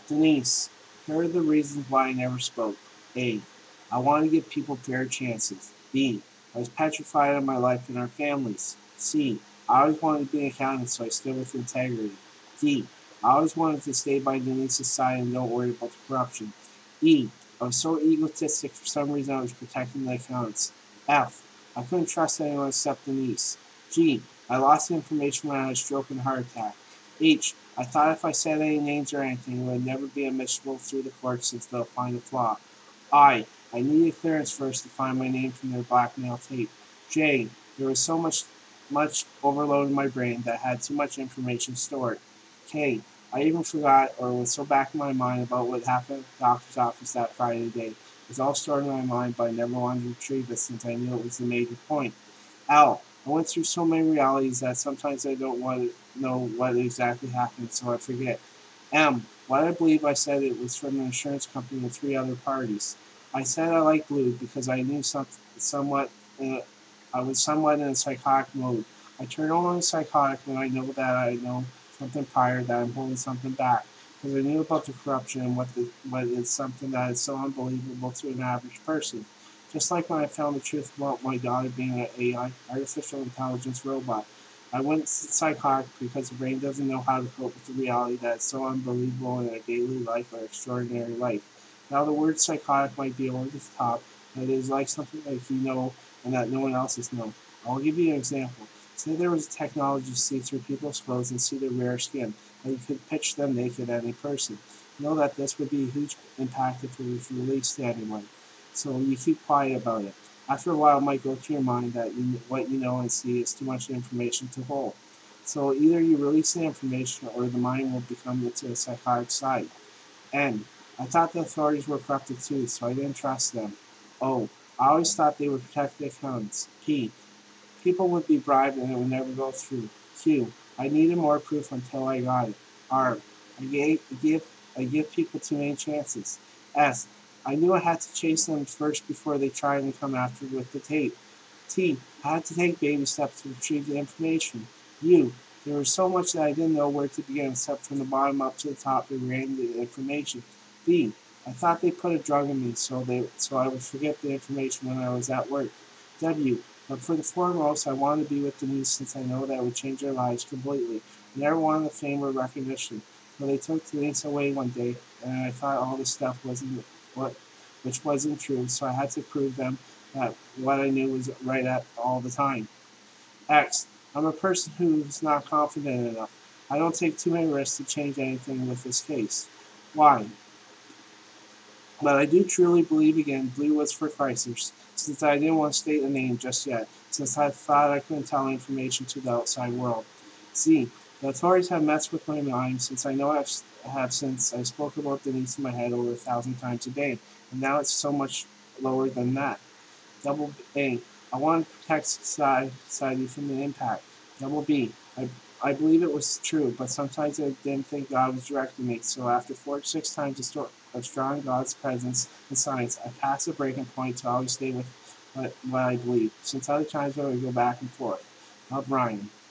Denise, here are the reasons why I never spoke. A. I wanted to give people fair chances. B. I was petrified of my life and our families. C. I always wanted to be an accountant, so I stood with integrity. D. I always wanted to stay by Denise's side and don't worry about the corruption. E. I was so egotistic for some reason I was protecting the accountants. F. I couldn't trust anyone except Denise. G. I lost the information when I had a stroke and heart attack. H. I thought if I said any names or anything, it would never be admissible through the courts since they'll find a flaw. I needed clearance first to find my name from their blackmail tape. J. There was so much overload in my brain that had too much information stored. K. I even forgot or was so back in my mind about what happened at the doctor's office that Friday day. It was all stored in my mind, but I never wanted to retrieve it since I knew it was the major point. L. I went through so many realities that sometimes I don't want to know what exactly happened, so I forget. M. What I believe I said it was from an insurance company and three other parties. I said I liked blue because I knew somewhat. I was somewhat in a psychotic mode. I turn on psychotic when I know that I know something prior that I'm holding something back because I knew about the corruption and what is something that is so unbelievable to an average person. Just like when I found the truth about my daughter being an AI, artificial intelligence robot. I went psychotic because the brain doesn't know how to cope with the reality that is so unbelievable in our daily life or extraordinary life. Now, the word psychotic might be over the top, but it is like something like you know and that no one else has known. I'll give you an example. Say there was a technology to see through people's clothes and see their rare skin, and you could pitch them naked at any person. You know that this would be a huge impact if it was released to anyone. So you keep quiet about it. After a while, it might go to your mind that what you know and see is too much information to hold. So either you release the information or the mind will become into a psychotic side. And I thought the authorities were corrupted too, so I didn't trust them. O. I always thought they would protect the accountants. P. People would be bribed and it would never go through. Q. I needed more proof until I got it. R. I give people too many chances. S. I knew I had to chase them first before they tried and come after with the tape. T. I had to take baby steps to retrieve the information. U. There was so much that I didn't know where to begin except from the bottom up to the top to regain the information. V. I thought they put a drug in me so I would forget the information when I was at work. W. But for the foremost, I wanted to be with Denise since I know that it would change our lives completely. I never wanted the fame or recognition. But they took Denise away one day, and I thought all this stuff wasn't what, which wasn't true. So I had to prove them that what I knew was right at all the time. X. I'm a person who's not confident enough. I don't take too many risks to change anything with this case. Y. But I do truly believe again blue was for Chrysler, since I didn't want to state a name just yet, since I thought I couldn't tell information to the outside world. Z. The authorities have messed with my mind since I know have since I spoke about Denise in my head over 1,000 times a day, and now it's so much lower than that. Double A. I want to protect society from the impact. Double B. I believe it was true, but sometimes I didn't think God was directing me. So after 46 times of strong God's presence and science, I passed the breaking point to always stay with what I believe. Since other times I would go back and forth. Now, Brian.